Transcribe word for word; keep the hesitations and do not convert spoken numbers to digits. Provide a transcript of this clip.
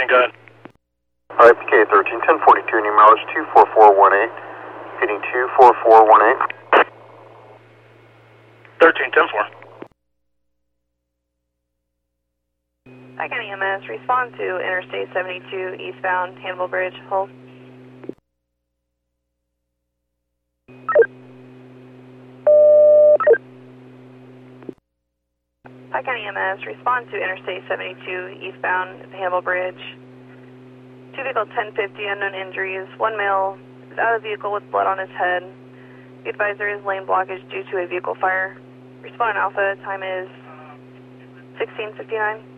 thirteen, go ahead. Alright, P K thirteen, ten forty-two, new mileage two four four one eight. Heading two four four one eight. thirteen, ten four. Pike County E M S, respond to Interstate seventy-two eastbound Hannibal Bridge, hold. Pike County E M S, respond to Interstate seventy-two eastbound Hannibal Bridge. Two vehicle ten fifty, unknown injuries. One male is out of the vehicle with blood on his head. The advisor is lane blockage due to a vehicle fire. Respond Alpha, time is sixteen fifty-nine.